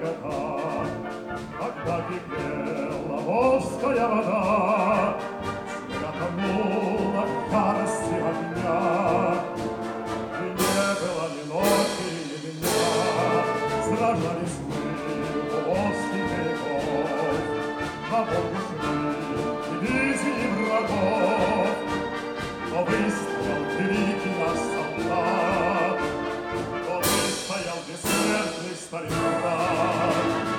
года, когда кипела Волжская вода, я тонула в ярости огня, и не было ни ночи, ни дня. Сражались мы у Волжских берегов, на Волгу шли дивизии врагов, но выстоял великий наш солдат, но выстоял бессмертный Сталинград.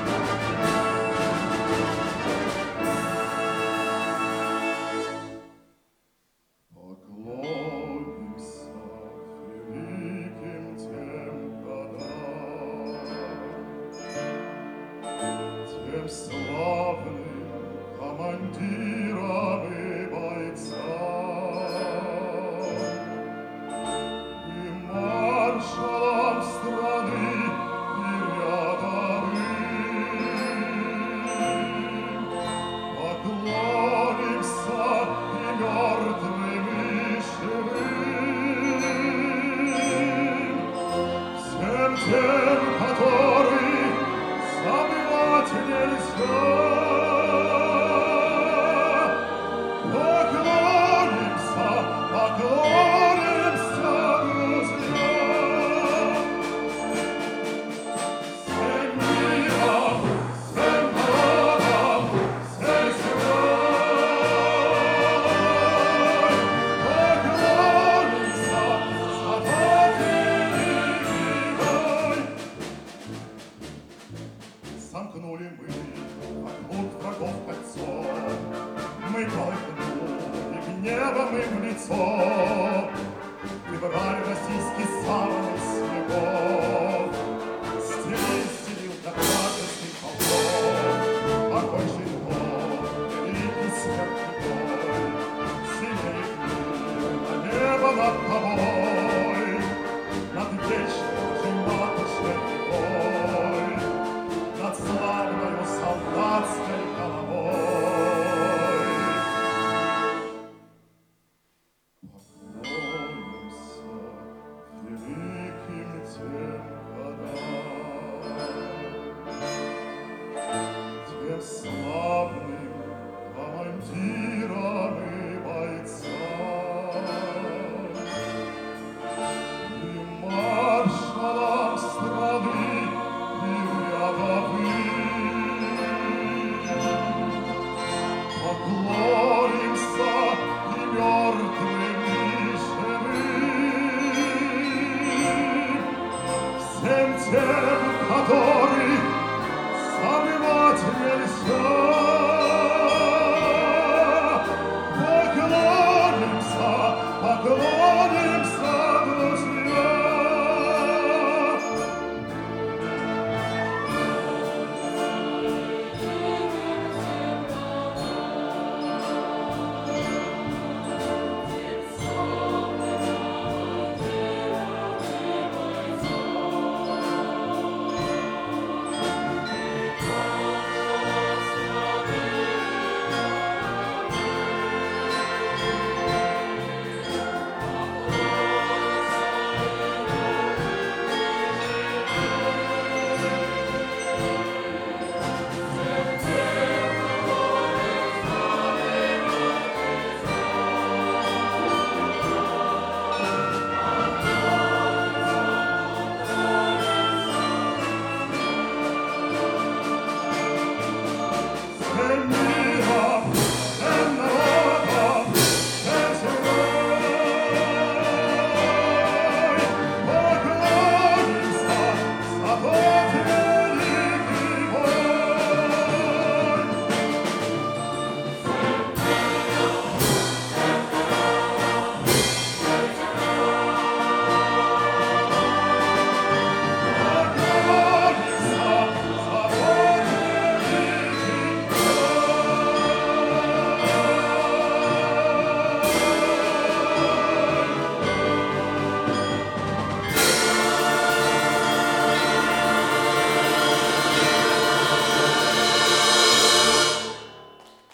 Славным командирам и бойцам, и маршалам страны, и рядовым поклонимся и мертвым, и живым, всем тем, которые забывать нельзя. Поклонимся, поклонимся, друзья. Всем миром, всем народам, всей землей. Поклонимся за победу мировой. Замкнули мы вокруг врагов кольцо, мы толкнули гневом им в лицо, и брали российский саван из снегов, стелил до вражеских полков, огонь щитов, великий смертный бой, синеет мир на небо над тобой, над вечной нашей матушкой рекой, над славною солдатской головой. Поклонимся великим тем годам, тем славным командирам и бойцам, и маршалам страны, и рядовым. Поклонимся и мертвым, и живым, всем тем, которые забывать нельзя.